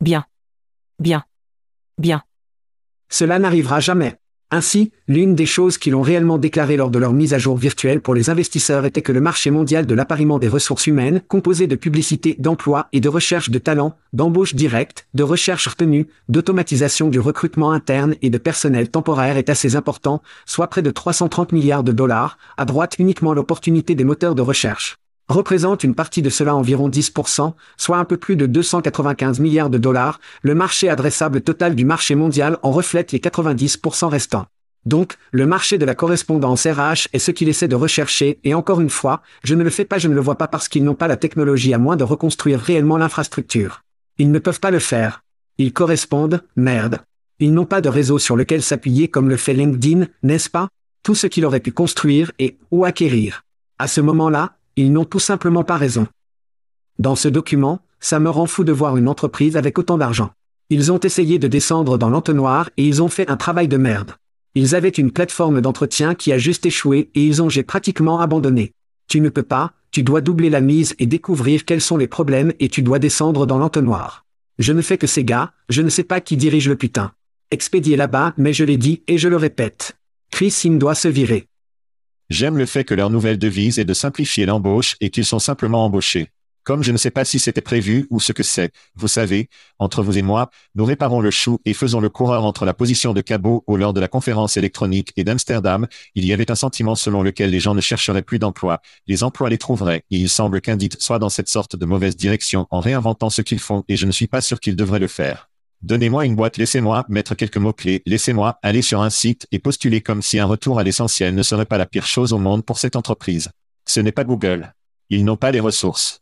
Bien. Bien. Bien. Cela n'arrivera jamais. Ainsi, l'une des choses qu'ils ont réellement déclaré lors de leur mise à jour virtuelle pour les investisseurs était que le marché mondial de l'appariement des ressources humaines, composé de publicité, d'emploi et de recherche de talents, d'embauche directe, de recherche retenue, d'automatisation du recrutement interne et de personnel temporaire est assez important, soit près de trois cent trente milliards de dollars, à droite uniquement l'opportunité des moteurs de recherche. Représente une partie de cela environ dix pour cent, soit un peu plus de deux cent quatre-vingt-quinze milliards de dollars, le marché adressable total du marché mondial en reflète les quatre-vingt-dix pour cent restants. Donc, le marché de la correspondance R H est ce qu'il essaie de rechercher, et encore une fois, je ne le fais pas, je ne le vois pas parce qu'ils n'ont pas la technologie à moins de reconstruire réellement l'infrastructure. Ils ne peuvent pas le faire. Ils correspondent, merde. Ils n'ont pas de réseau sur lequel s'appuyer comme le fait LinkedIn, n'est-ce pas? Tout ce qu'il aurait pu construire et, ou acquérir. À ce moment-là, ils n'ont tout simplement pas raison. Dans ce document, ça me rend fou de voir une entreprise avec autant d'argent. Ils ont essayé de descendre dans l'entonnoir et ils ont fait un travail de merde. Ils avaient une plateforme d'entretien qui a juste échoué et ils ont j'ai pratiquement abandonné. Tu ne peux pas, tu dois doubler la mise et découvrir quels sont les problèmes et tu dois descendre dans l'entonnoir. Je ne fais que ces gars, je ne sais pas qui dirige le putain. Expédier là-bas, mais je l'ai dit et je le répète. Chris Im doit se virer. J'aime le fait que leur nouvelle devise est de simplifier l'embauche et qu'ils sont simplement embauchés. Comme je ne sais pas si c'était prévu ou ce que c'est, vous savez, entre vous et moi, nous réparons le chou et faisons le coureur entre la position de Cabot ou lors de la conférence électronique et d'Amsterdam, il y avait un sentiment selon lequel les gens ne chercheraient plus d'emploi, les emplois les trouveraient, et il semble qu'Indeed soit dans cette sorte de mauvaise direction en réinventant ce qu'ils font et je ne suis pas sûr qu'ils devraient le faire. Donnez-moi une boîte, laissez-moi mettre quelques mots-clés, laissez-moi aller sur un site et postuler comme si un retour à l'essentiel ne serait pas la pire chose au monde pour cette entreprise. Ce n'est pas Google. Ils n'ont pas les ressources.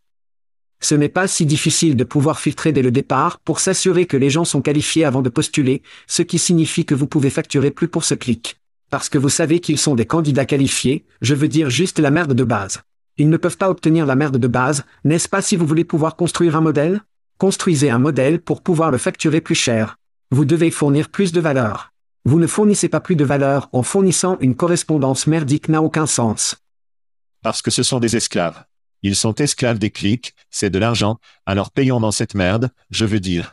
Ce n'est pas si difficile de pouvoir filtrer dès le départ pour s'assurer que les gens sont qualifiés avant de postuler, ce qui signifie que vous pouvez facturer plus pour ce clic. Parce que vous savez qu'ils sont des candidats qualifiés, je veux dire juste la merde de base. Ils ne peuvent pas obtenir la merde de base, n'est-ce pas si vous voulez pouvoir construire un modèle? Construisez un modèle pour pouvoir le facturer plus cher. Vous devez fournir plus de valeur. Vous ne fournissez pas plus de valeur en fournissant une correspondance merdique n'a aucun sens. Parce que ce sont des esclaves. Ils sont esclaves des clics, c'est de l'argent, alors payons dans cette merde, je veux dire.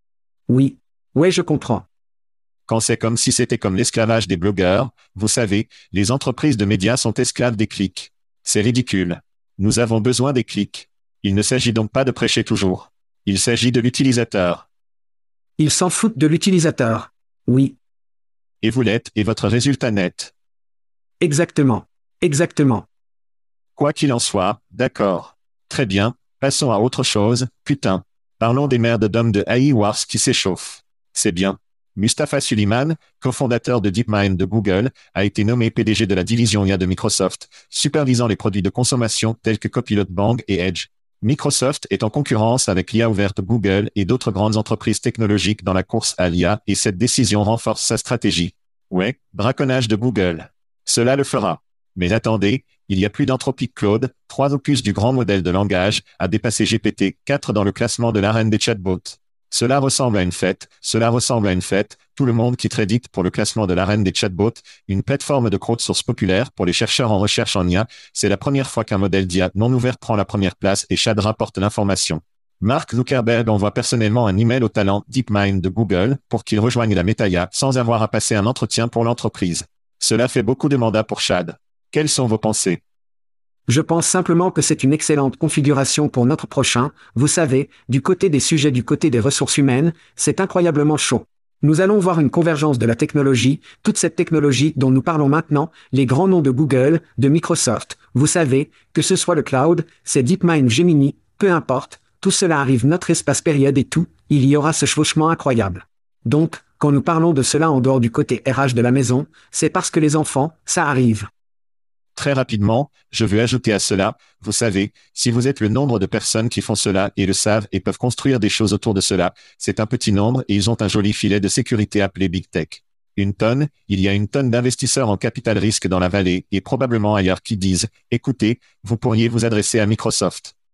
Oui. Ouais, je comprends. Quand c'est comme si c'était comme l'esclavage des blogueurs, vous savez, les entreprises de médias sont esclaves des clics. C'est ridicule. Nous avons besoin des clics. Il ne s'agit donc pas de prêcher toujours. Il s'agit de l'utilisateur. Ils s'en foutent de l'utilisateur. Oui. Et vous l'êtes, et votre résultat net. Exactement. Exactement. Quoi qu'il en soit, d'accord. Très bien, passons à autre chose, putain. Parlons des merdes d'hommes de A I Wars qui s'échauffent. C'est bien. Mustafa Suleyman, cofondateur de DeepMind de Google, a été nommé P D G de la division I A de Microsoft, supervisant les produits de consommation tels que Copilot Bang et Edge. Microsoft est en concurrence avec l'I A ouverte Google et d'autres grandes entreprises technologiques dans la course à l'I A et cette décision renforce sa stratégie. Ouais, braconnage de Google. Cela le fera. Mais attendez, il y a plus d'Anthropic Claude, trois opus du grand modèle de langage, a dépassé G P T quatre dans le classement de l'arène des chatbots. Cela ressemble à une fête, cela ressemble à une fête, tout le monde qui crédite pour le classement de l'arène des chatbots, une plateforme de crowdsource populaire pour les chercheurs en recherche en I A, c'est la première fois qu'un modèle d'I A non ouvert prend la première place et Chad rapporte l'information. Mark Zuckerberg envoie personnellement un email au talent DeepMind de Google pour qu'il rejoigne la méta-I A sans avoir à passer un entretien pour l'entreprise. Cela fait beaucoup de mandats pour Chad. Quelles sont vos pensées? Je pense simplement que c'est une excellente configuration pour notre prochain, vous savez, du côté des sujets du côté des ressources humaines, c'est incroyablement chaud. Nous allons voir une convergence de la technologie, toute cette technologie dont nous parlons maintenant, les grands noms de Google, de Microsoft, vous savez, que ce soit le cloud, c'est DeepMind Gemini, peu importe, tout cela arrive notre espace période et tout, il y aura ce chevauchement incroyable. Donc, quand nous parlons de cela en dehors du côté R H de la maison, c'est parce que les enfants, ça arrive. Très rapidement, je veux ajouter à cela, vous savez, si vous êtes le nombre de personnes qui font cela et le savent et peuvent construire des choses autour de cela, c'est un petit nombre et ils ont un joli filet de sécurité appelé Big Tech. Une tonne, il y a une tonne d'investisseurs en capital risque dans la vallée et probablement ailleurs qui disent, écoutez, vous pourriez vous adresser à Microsoft.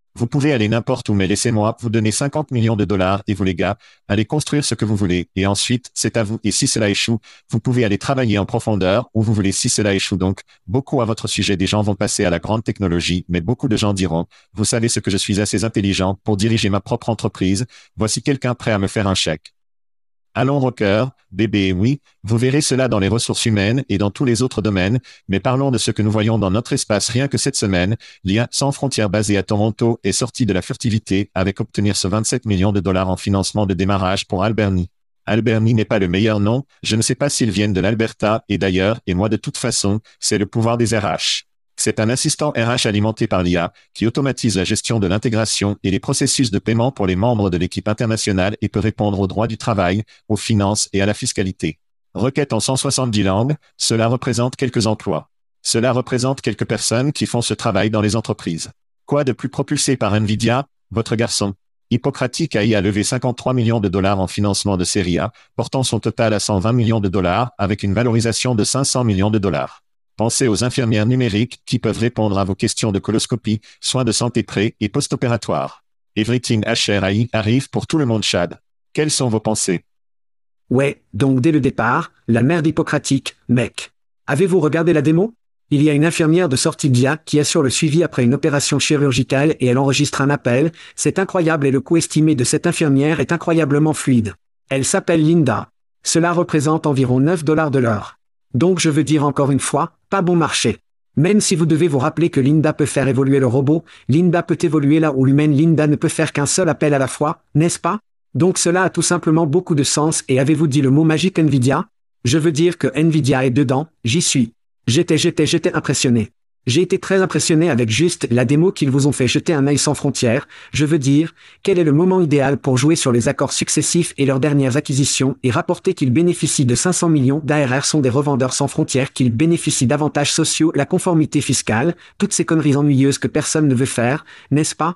Vous pouvez aller n'importe où mais laissez-moi vous donner cinquante millions de dollars et vous les gars, allez construire ce que vous voulez et ensuite, c'est à vous et si cela échoue, vous pouvez aller travailler en profondeur où vous voulez si cela échoue donc, beaucoup à votre sujet des gens vont passer à la grande technologie mais beaucoup de gens diront, vous savez ce que je suis assez intelligent pour diriger ma propre entreprise, voici quelqu'un prêt à me faire un chèque. Allons rocker, bébé oui, vous verrez cela dans les ressources humaines et dans tous les autres domaines, mais parlons de ce que nous voyons dans notre espace rien que cette semaine, l'I A sans frontières basée à Toronto est sortie de la furtivité avec obtenir ce vingt-sept millions de dollars en financement de démarrage pour Alberni. Alberni n'est pas le meilleur nom, je ne sais pas s'ils viennent de l'Alberta et d'ailleurs, et moi de toute façon, c'est le pouvoir des R H. C'est un assistant R H alimenté par l'I A qui automatise la gestion de l'intégration et les processus de paiement pour les membres de l'équipe internationale et peut répondre aux droits du travail, aux finances et à la fiscalité. Requête en cent soixante-dix langues, cela représente quelques emplois. Cela représente quelques personnes qui font ce travail dans les entreprises. Quoi de plus propulsé par Nvidia, votre garçon? Hippocratic A I a levé cinquante-trois millions de dollars en financement de série A, portant son total à cent vingt millions de dollars avec une valorisation de cinq cents millions de dollars. Pensez aux infirmières numériques qui peuvent répondre à vos questions de coloscopie, soins de santé pré- et post-opératoires. Everything H R A I arrive pour tout le monde Chad. Quelles sont vos pensées? Ouais, donc dès le départ, la merde hippocratique, mec. Avez-vous regardé la démo? Il y a une infirmière de sortie d'I A qui assure le suivi après une opération chirurgicale et elle enregistre un appel, c'est incroyable et le coût estimé de cette infirmière est incroyablement fluide. Elle s'appelle Linda. Cela représente environ neuf dollars de l'heure. Donc je veux dire encore une fois, pas bon marché. Même si vous devez vous rappeler que Linda peut faire évoluer le robot, Linda peut évoluer là où l'humaine Linda ne peut faire qu'un seul appel à la fois, n'est-ce pas? Donc cela a tout simplement beaucoup de sens et avez-vous dit le mot magique Nvidia? Je veux dire que Nvidia est dedans, j'y suis. J'étais j'étais j'étais impressionné. J'ai été très impressionné avec juste la démo qu'ils vous ont fait jeter un œil sans frontières, je veux dire, quel est le moment idéal pour jouer sur les accords successifs et leurs dernières acquisitions et rapporter qu'ils bénéficient de cinq cents millions d'A R R sont des revendeurs sans frontières qu'ils bénéficient d'avantages sociaux, la conformité fiscale, toutes ces conneries ennuyeuses que personne ne veut faire, n'est-ce pas?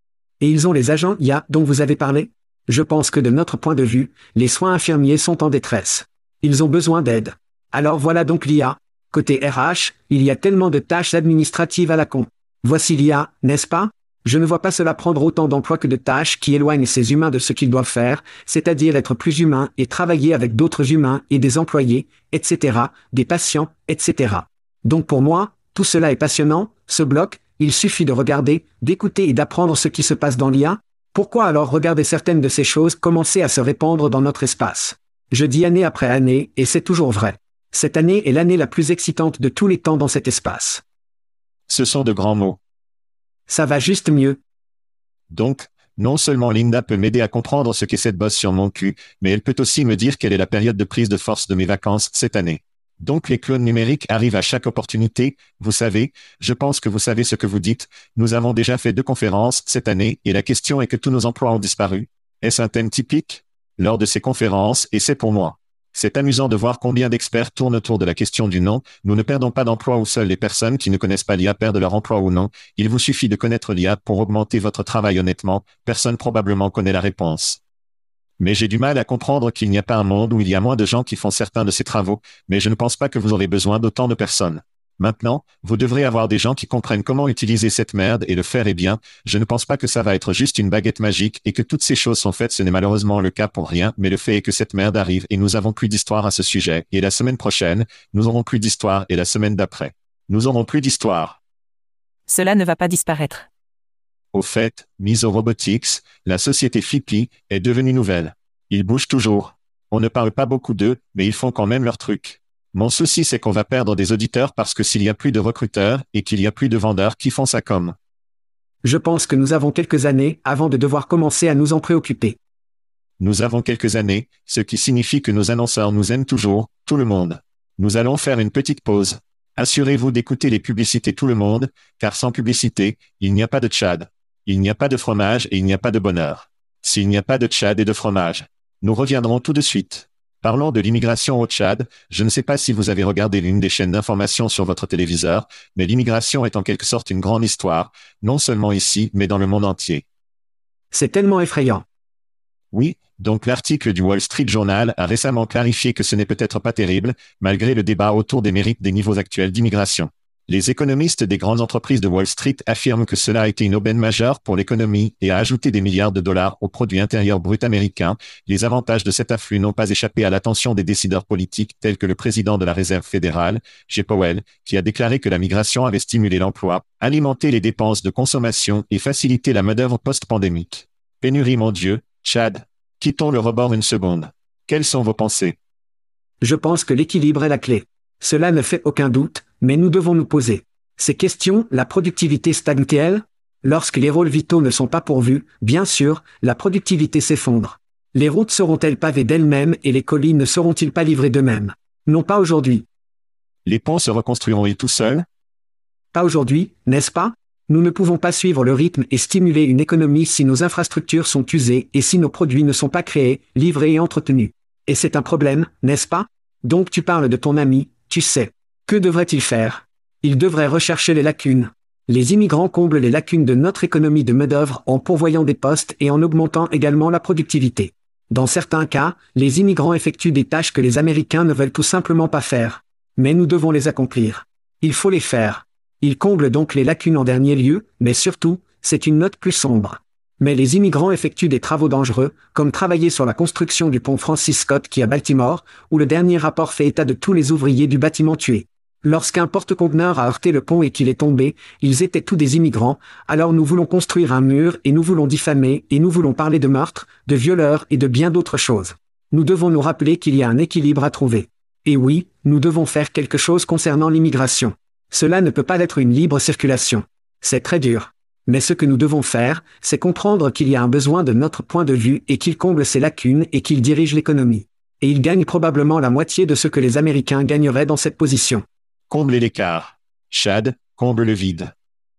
Et ils ont les agents I A dont vous avez parlé? Je pense que de notre point de vue, les soins infirmiers sont en détresse. Ils ont besoin d'aide. Alors voilà donc l'I A. Côté R H, il y a tellement de tâches administratives à la con. Voici l'I A, n'est-ce pas? Je ne vois pas cela prendre autant d'emplois que de tâches qui éloignent ces humains de ce qu'ils doivent faire, c'est-à-dire être plus humains et travailler avec d'autres humains et des employés, et cetera, des patients, et cetera. Donc pour moi, tout cela est passionnant, ce bloc, il suffit de regarder, d'écouter et d'apprendre ce qui se passe dans l'I A. Pourquoi alors regarder certaines de ces choses commencer à se répandre dans notre espace? Je dis année après année, et c'est toujours vrai. Cette année est l'année la plus excitante de tous les temps dans cet espace. Ce sont de grands mots. Ça va juste mieux. Donc, non seulement Linda peut m'aider à comprendre ce qu'est cette bosse sur mon cul, mais elle peut aussi me dire quelle est la période de prise de force de mes vacances cette année. Donc les clones numériques arrivent à chaque opportunité, vous savez, je pense que vous savez ce que vous dites, nous avons déjà fait deux conférences cette année et la question est que tous nos emplois ont disparu. Est-ce un thème typique? Lors de ces conférences, et c'est pour moi. C'est amusant de voir combien d'experts tournent autour de la question du non. Nous ne perdons pas d'emploi où seules les personnes qui ne connaissent pas l'I A perdent leur emploi ou non. Il vous suffit de connaître l'I A pour augmenter votre travail honnêtement. Personne probablement connaît la réponse. Mais j'ai du mal à comprendre qu'il n'y a pas un monde où il y a moins de gens qui font certains de ces travaux, mais je ne pense pas que vous aurez besoin d'autant de personnes. Maintenant, vous devrez avoir des gens qui comprennent comment utiliser cette merde et le faire et bien, je ne pense pas que ça va être juste une baguette magique et que toutes ces choses sont faites, ce n'est malheureusement le cas pour rien, mais le fait est que cette merde arrive et nous avons plus d'histoire à ce sujet, et la semaine prochaine, nous aurons plus d'histoire et la semaine d'après. Nous aurons plus d'histoire. Cela ne va pas disparaître. Au fait, Miso Robotics, la société Fippy, est devenue nouvelle. Ils bougent toujours. On ne parle pas beaucoup d'eux, mais ils font quand même leur truc. Mon souci c'est qu'on va perdre des auditeurs parce que s'il y a plus de recruteurs et qu'il y a plus de vendeurs qui font ça comme. Je pense que nous avons quelques années avant de devoir commencer à nous en préoccuper. Nous avons quelques années, ce qui signifie que nos annonceurs nous aiment toujours, tout le monde. Nous allons faire une petite pause. Assurez-vous d'écouter les publicités tout le monde, car sans publicité, il n'y a pas de Tchad. Il n'y a pas de fromage et il n'y a pas de bonheur. S'il n'y a pas de Tchad et de fromage, nous reviendrons tout de suite. Parlons de l'immigration au Tchad. Je ne sais pas si vous avez regardé l'une des chaînes d'information sur votre téléviseur, mais l'immigration est en quelque sorte une grande histoire, non seulement ici, mais dans le monde entier. C'est tellement effrayant. Oui, donc l'article du Wall Street Journal a récemment clarifié que ce n'est peut-être pas terrible, malgré le débat autour des mérites des niveaux actuels d'immigration. Les économistes des grandes entreprises de Wall Street affirment que cela a été une aubaine majeure pour l'économie et a ajouté des milliards de dollars au produit intérieur brut américain. Les avantages de cet afflux n'ont pas échappé à l'attention des décideurs politiques tels que le président de la Réserve fédérale, Jay Powell, qui a déclaré que la migration avait stimulé l'emploi, alimenté les dépenses de consommation et facilité la main-d'œuvre post-pandémique. Pénurie, mon Dieu, Chad. Quittons le rebord une seconde. Quelles sont vos pensées? Je pense que l'équilibre est la clé. Cela ne fait aucun doute, mais nous devons nous poser ces questions. La productivité stagne-t-elle? Lorsque les rôles vitaux ne sont pas pourvus, bien sûr, la productivité s'effondre. Les routes seront-elles pavées d'elles-mêmes et les colis ne seront-ils pas livrés d'eux-mêmes? Non, pas aujourd'hui. Les ponts se reconstruiront-ils tout seuls? Pas aujourd'hui, n'est-ce pas? Nous ne pouvons pas suivre le rythme et stimuler une économie si nos infrastructures sont usées et si nos produits ne sont pas créés, livrés et entretenus. Et c'est un problème, n'est-ce pas? Donc tu parles de ton ami, tu sais. Que devrait-il faire? Il devrait rechercher les lacunes. Les immigrants comblent les lacunes de notre économie de main-d'œuvre en pourvoyant des postes et en augmentant également la productivité. Dans certains cas, les immigrants effectuent des tâches que les Américains ne veulent tout simplement pas faire. Mais nous devons les accomplir. Il faut les faire. Ils comblent donc les lacunes en dernier lieu, mais surtout, c'est une note plus sombre. Mais les immigrants effectuent des travaux dangereux, comme travailler sur la construction du pont Francis Scott qui est à Baltimore, où le dernier rapport fait état de tous les ouvriers du bâtiment tués. Lorsqu'un porte-conteneur a heurté le pont et qu'il est tombé, ils étaient tous des immigrants, alors nous voulons construire un mur et nous voulons diffamer et nous voulons parler de meurtres, de violeurs et de bien d'autres choses. Nous devons nous rappeler qu'il y a un équilibre à trouver. Et oui, nous devons faire quelque chose concernant l'immigration. Cela ne peut pas être une libre circulation. C'est très dur. Mais ce que nous devons faire, c'est comprendre qu'il y a un besoin de notre point de vue et qu'il comble ces lacunes et qu'il dirige l'économie. Et il gagne probablement la moitié de ce que les Américains gagneraient dans cette position. Combler l'écart. Chad, comble le vide.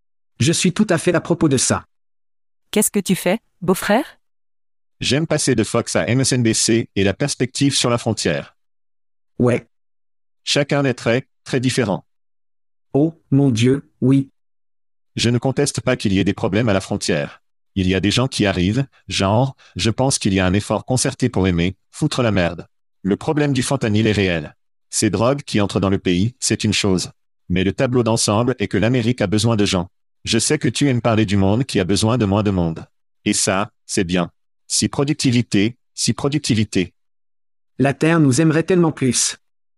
Je suis tout à fait à propos de ça. Qu'est-ce que tu fais, beau-frère? J'aime passer de Fox à M S N B C et la perspective sur la frontière. Ouais. Chacun est très, très différent. Oh, mon Dieu, oui. Je ne conteste pas qu'il y ait des problèmes à la frontière. Il y a des gens qui arrivent, genre, je pense qu'il y a un effort concerté pour aimer, foutre la merde. Le problème du fentanyl est réel. Ces drogues qui entrent dans le pays, c'est une chose. Mais le tableau d'ensemble est que l'Amérique a besoin de gens. Je sais que tu aimes parler du monde qui a besoin de moins de monde. Et ça, c'est bien. Si productivité, si productivité. La Terre nous aimerait tellement plus.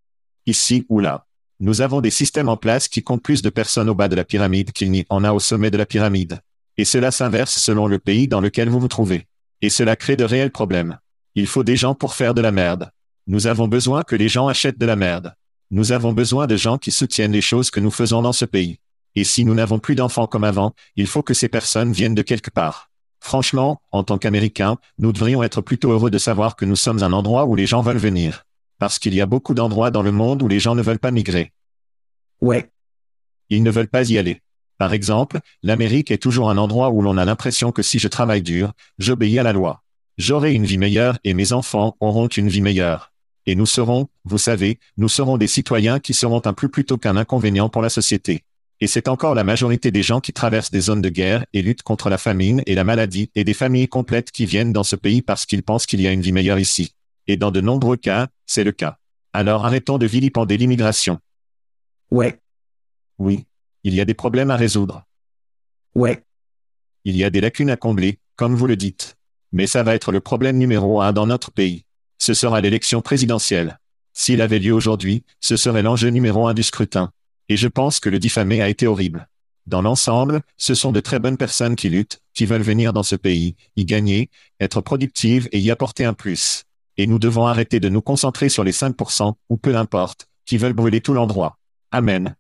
Ici ou là. Nous avons des systèmes en place qui comptent plus de personnes au bas de la pyramide qu'il n'y en a au sommet de la pyramide. Et cela s'inverse selon le pays dans lequel vous vous trouvez. Et cela crée de réels problèmes. Il faut des gens pour faire de la merde. Nous avons besoin que les gens achètent de la merde. Nous avons besoin de gens qui soutiennent les choses que nous faisons dans ce pays. Et si nous n'avons plus d'enfants comme avant, il faut que ces personnes viennent de quelque part. Franchement, en tant qu'Américains, nous devrions être plutôt heureux de savoir que nous sommes un endroit où les gens veulent venir. Parce qu'il y a beaucoup d'endroits dans le monde où les gens ne veulent pas migrer. Ouais. Ils ne veulent pas y aller. Par exemple, l'Amérique est toujours un endroit où l'on a l'impression que si je travaille dur, j'obéis à la loi. J'aurai une vie meilleure et mes enfants auront une vie meilleure. Et nous serons, vous savez, nous serons des citoyens qui seront un plus plutôt qu'un inconvénient pour la société. Et c'est encore la majorité des gens qui traversent des zones de guerre et luttent contre la famine et la maladie et des familles complètes qui viennent dans ce pays parce qu'ils pensent qu'il y a une vie meilleure ici. Et dans de nombreux cas, c'est le cas. Alors arrêtons de vilipender l'immigration. Ouais. Oui. Il y a des problèmes à résoudre. Ouais. Il y a des lacunes à combler, comme vous le dites. Mais ça va être le problème numéro un dans notre pays. Ce sera l'élection présidentielle. S'il avait lieu aujourd'hui, ce serait l'enjeu numéro un du scrutin. Et je pense que le diffamer a été horrible. Dans l'ensemble, ce sont de très bonnes personnes qui luttent, qui veulent venir dans ce pays, y gagner, être productives et y apporter un plus. Et nous devons arrêter de nous concentrer sur les cinq pour cent, ou peu importe, qui veulent brûler tout l'endroit. Amen.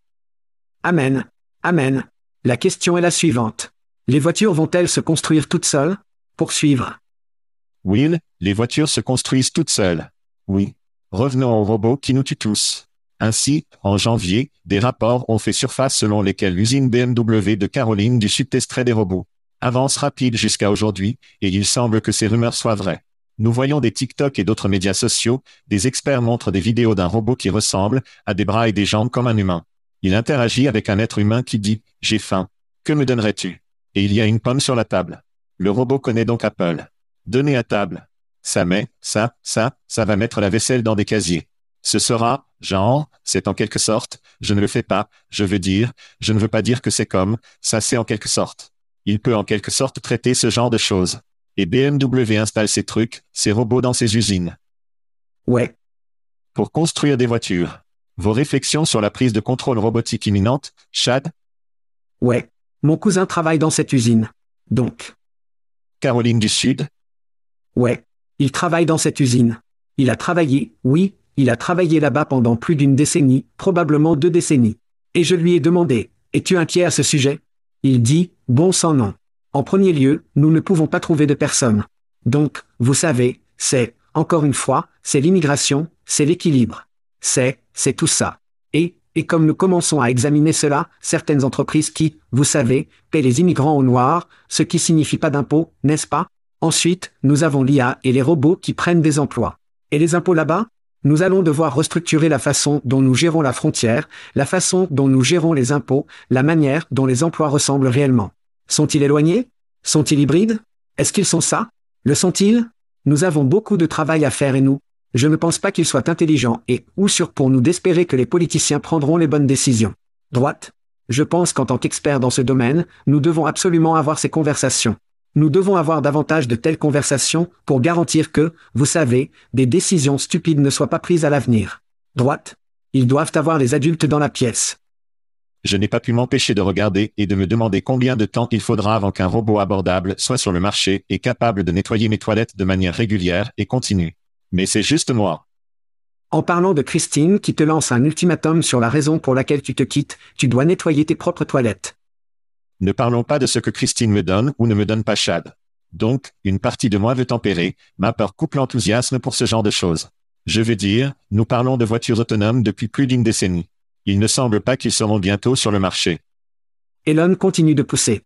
Amen. Amen. La question est la suivante. Les voitures vont-elles se construire toutes seules? Poursuivre. Will, les voitures se construisent toutes seules. Oui. Revenons aux robots qui nous tuent tous. Ainsi, en janvier, des rapports ont fait surface selon lesquels l'usine B M W de Caroline du Sud testerait des robots. Avance rapide jusqu'à aujourd'hui, et il semble que ces rumeurs soient vraies. Nous voyons des TikTok et d'autres médias sociaux, des experts montrent des vidéos d'un robot qui ressemble à des bras et des jambes comme un humain. Il interagit avec un être humain qui dit « J'ai faim. Que me donnerais-tu » Et il y a une pomme sur la table. Le robot connaît donc Apple. Donnez à table. Ça met, ça, ça, ça va mettre la vaisselle dans des casiers. Ce sera, genre, c'est en quelque sorte, je ne le fais pas, je veux dire, je ne veux pas dire que c'est comme, ça c'est en quelque sorte. Il peut en quelque sorte traiter ce genre de choses. Et B M W installe ces trucs, ces robots dans ses usines. Ouais. Pour construire des voitures. Vos réflexions sur la prise de contrôle robotique imminente, Chad? Ouais. Mon cousin travaille dans cette usine. Donc. Caroline du Sud? Ouais. Il travaille dans cette usine. Il a travaillé, oui, il a travaillé là-bas pendant plus d'une décennie, probablement deux décennies. Et je lui ai demandé, es-tu inquiet à ce sujet? Il dit, bon sang non. En premier lieu, nous ne pouvons pas trouver de personnes. Donc, vous savez, c'est, encore une fois, c'est l'immigration, c'est l'équilibre. C'est, c'est tout ça. Et, et comme nous commençons à examiner cela, certaines entreprises qui, vous savez, paient les immigrants au noir, ce qui signifie pas d'impôts, n'est-ce pas? Ensuite, nous avons l'I A et les robots qui prennent des emplois. Et les impôts là-bas? Nous allons devoir restructurer la façon dont nous gérons la frontière, la façon dont nous gérons les impôts, la manière dont les emplois ressemblent réellement. Sont-ils éloignés? Sont-ils hybrides? Est-ce qu'ils sont ça? Le sont-ils? Nous avons beaucoup de travail à faire et nous, je ne pense pas qu'ils soient intelligents et ou sûrs pour nous d'espérer que les politiciens prendront les bonnes décisions. Droite? Je pense qu'en tant qu'experts dans ce domaine, nous devons absolument avoir ces conversations. Nous devons avoir davantage de telles conversations pour garantir que, vous savez, des décisions stupides ne soient pas prises à l'avenir. Droite? Ils doivent avoir les adultes dans la pièce. Je n'ai pas pu m'empêcher de regarder et de me demander combien de temps il faudra avant qu'un robot abordable soit sur le marché et capable de nettoyer mes toilettes de manière régulière et continue. Mais c'est juste moi. En parlant de Christine qui te lance un ultimatum sur la raison pour laquelle tu te quittes, tu dois nettoyer tes propres toilettes. Ne parlons pas de ce que Christine me donne ou ne me donne pas Chad. Donc, une partie de moi veut tempérer, ma peur coupe l'enthousiasme pour ce genre de choses. Je veux dire, nous parlons de voitures autonomes depuis plus d'une décennie. Il ne semble pas qu'ils seront bientôt sur le marché. Elon continue de pousser.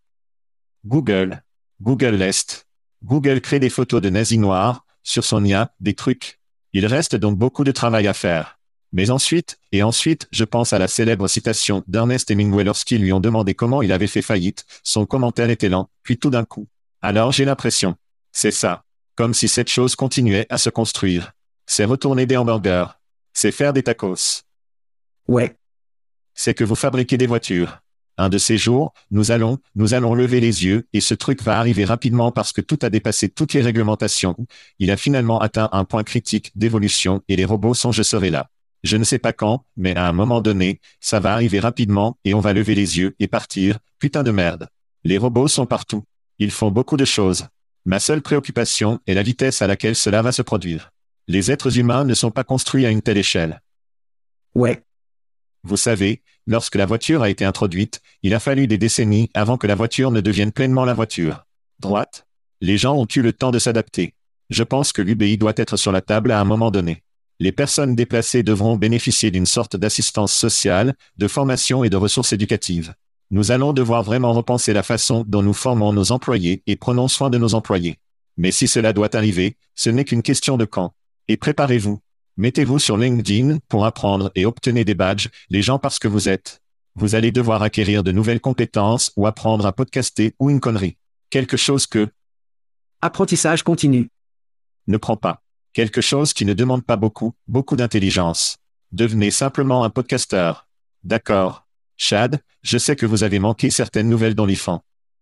Google. Google l'Est. Google crée des photos de nazis noirs, sur son I A, des trucs. Il reste donc beaucoup de travail à faire. Mais ensuite, et ensuite, je pense à la célèbre citation d'Ernest Hemingway lorsqu'ils lui ont demandé comment il avait fait faillite, son commentaire était lent, puis tout d'un coup. Alors j'ai l'impression. C'est ça. Comme si cette chose continuait à se construire. C'est retourner des hamburgers. C'est faire des tacos. Ouais. C'est que vous fabriquez des voitures. Un de ces jours, nous allons, nous allons lever les yeux, et ce truc va arriver rapidement parce que tout a dépassé toutes les réglementations. Il a finalement atteint un point critique d'évolution et les robots sont je serai là. Je ne sais pas quand, mais à un moment donné, ça va arriver rapidement et on va lever les yeux et partir, putain de merde. Les robots sont partout. Ils font beaucoup de choses. Ma seule préoccupation est la vitesse à laquelle cela va se produire. Les êtres humains ne sont pas construits à une telle échelle. Ouais. Vous savez, lorsque la voiture a été introduite, il a fallu des décennies avant que la voiture ne devienne pleinement la voiture. Droite? Les gens ont eu le temps de s'adapter. Je pense que l'U B I doit être sur la table à un moment donné. Les personnes déplacées devront bénéficier d'une sorte d'assistance sociale, de formation et de ressources éducatives. Nous allons devoir vraiment repenser la façon dont nous formons nos employés et prenons soin de nos employés. Mais si cela doit arriver, ce n'est qu'une question de quand. Et préparez-vous. Mettez-vous sur LinkedIn pour apprendre et obtenez des badges, les gens parce que vous êtes. Vous allez devoir acquérir de nouvelles compétences ou apprendre à podcaster ou une connerie. Quelque chose que... Apprentissage continu. Ne prend pas. Quelque chose qui ne demande pas beaucoup, beaucoup d'intelligence. Devenez simplement un podcasteur. D'accord. Chad, je sais que vous avez manqué certaines nouvelles d'OnlyFans.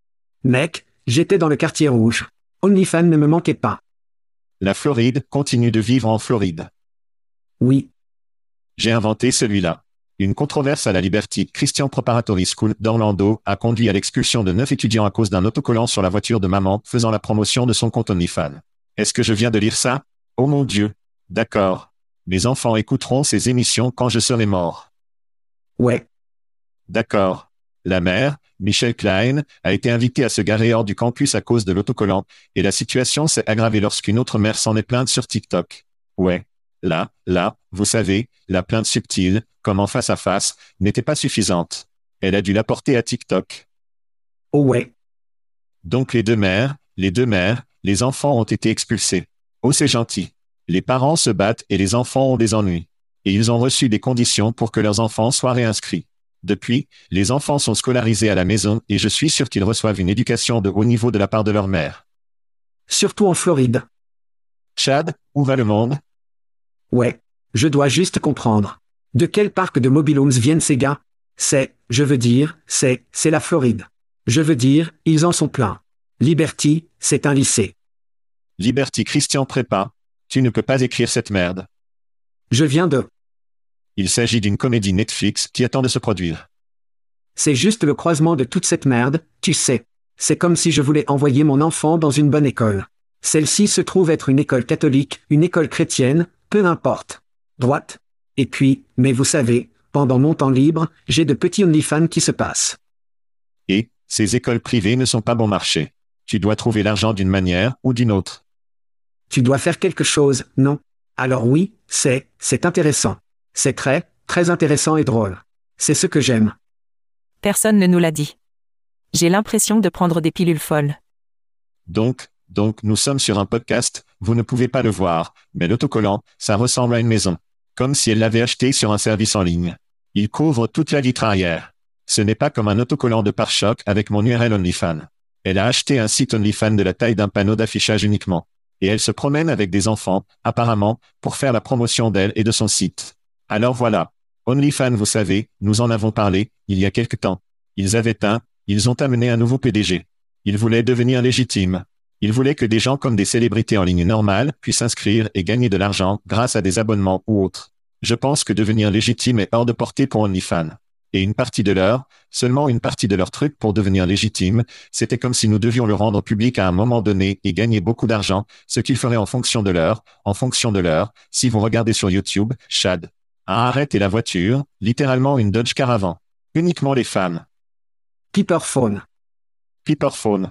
Mec, j'étais dans le quartier rouge. OnlyFans ne me manquait pas. La Floride continue de vivre en Floride. Oui. J'ai inventé celui-là. Une controverse à la Liberty Christian Preparatory School d'Orlando a conduit à l'expulsion de neuf étudiants à cause d'un autocollant sur la voiture de maman faisant la promotion de son compte OnlyFans. Est-ce que je viens de lire ça? Oh mon Dieu. D'accord. Mes enfants écouteront ces émissions quand je serai mort. Ouais. D'accord. La mère, Michelle Klein, a été invitée à se garer hors du campus à cause de l'autocollant, et la situation s'est aggravée lorsqu'une autre mère s'en est plainte sur TikTok. Ouais. Là, là, vous savez, la plainte subtile, comme en face à face, n'était pas suffisante. Elle a dû la porter à TikTok. Oh ouais. Donc les deux mères, les deux mères, les enfants ont été expulsés. Oh c'est gentil. Les parents se battent et les enfants ont des ennuis. Et ils ont reçu des conditions pour que leurs enfants soient réinscrits. Depuis, les enfants sont scolarisés à la maison et je suis sûr qu'ils reçoivent une éducation de haut niveau de la part de leur mère. Surtout en Floride. Chad, où va le monde? Ouais. Je dois juste comprendre. De quel parc de mobilhomes viennent ces gars? C'est, je veux dire, c'est, c'est la Floride. Je veux dire, ils en sont pleins. Liberty, c'est un lycée. Liberty Christian Prépa. Tu ne peux pas écrire cette merde. Je viens de... Il s'agit d'une comédie Netflix qui attend de se produire. C'est juste le croisement de toute cette merde, tu sais. C'est comme si je voulais envoyer mon enfant dans une bonne école. Celle-ci se trouve être une école catholique, une école chrétienne, peu importe. Droite. Et puis, mais vous savez, pendant mon temps libre, j'ai de petits OnlyFans qui se passent. Et, ces écoles privées ne sont pas bon marché. Tu dois trouver l'argent d'une manière ou d'une autre. Tu dois faire quelque chose, non? Alors oui, c'est, c'est intéressant. C'est très, très intéressant et drôle. C'est ce que j'aime. Personne ne nous l'a dit. J'ai l'impression de prendre des pilules folles. Donc, donc nous sommes sur un podcast, vous ne pouvez pas le voir, mais l'autocollant, ça ressemble à une maison. Comme si elle l'avait acheté sur un service en ligne. Il couvre toute la vitre arrière. Ce n'est pas comme un autocollant de pare-choc avec mon U R L OnlyFans. Elle a acheté un site OnlyFans de la taille d'un panneau d'affichage uniquement. Et elle se promène avec des enfants, apparemment, pour faire la promotion d'elle et de son site. Alors voilà. OnlyFans, vous savez, nous en avons parlé, il y a quelque temps. Ils avaient un, ils ont amené un nouveau P D G. Ils voulaient devenir légitimes. Ils voulaient que des gens comme des célébrités en ligne normales puissent s'inscrire et gagner de l'argent grâce à des abonnements ou autres. Je pense que devenir légitime est hors de portée pour OnlyFans. Et une partie de leur, seulement une partie de leur truc pour devenir légitime, c'était comme si nous devions le rendre public à un moment donné et gagner beaucoup d'argent, ce qu'ils feraient en fonction de l'heure, en fonction de l'heure, si vous regardez sur YouTube, Chad a arrêté la voiture, littéralement une Dodge Caravan. Uniquement les femmes. Piperphone. Piperphone.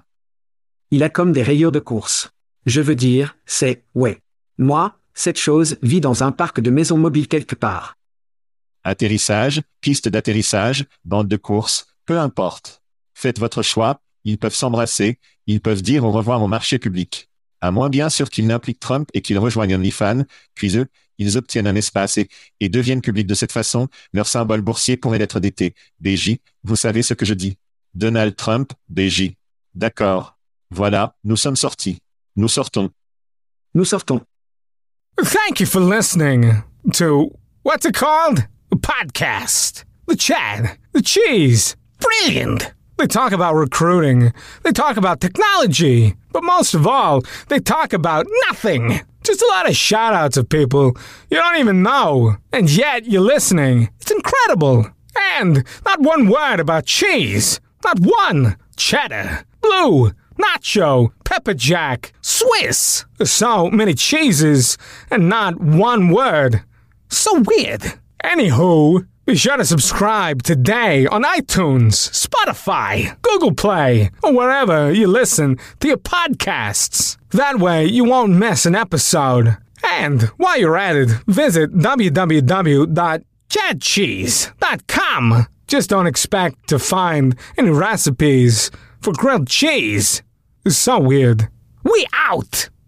Il a comme des rayures de course. Je veux dire, c'est, ouais. Moi, cette chose vit dans un parc de maisons mobiles quelque part. Atterrissage, piste d'atterrissage, bande de course, peu importe. Faites votre choix, ils peuvent s'embrasser, ils peuvent dire au revoir au marché public. À moins bien sûr qu'ils n'impliquent Trump et qu'ils rejoignent OnlyFans, puis eux, ils obtiennent un espace et, et deviennent publics de cette façon, leur symbole boursier pourrait être D T, B J, vous savez ce que je dis. Donald Trump, B J. D'accord. Voilà, nous sommes sortis. Nous sortons. Nous sortons. Thank you for listening to, what's it called? A podcast. The Chad. The Cheese. Brilliant. They talk about recruiting. They talk about technology. But most of all, they talk about nothing. Just a lot of shout-outs of people you don't even know. And yet you're listening. It's incredible. And not one word about cheese. Not one. Cheddar. Blue. Nacho, pepper jack, Swiss. So many cheeses, and not one word. So weird. Anywho, be sure to subscribe today on iTunes, Spotify, Google Play, or wherever you listen to your podcasts. That way you won't miss an episode. And while you're at it, visit w w w dot chad cheese dot com. Just don't expect to find any recipes for grilled cheese. It's so weird. We out!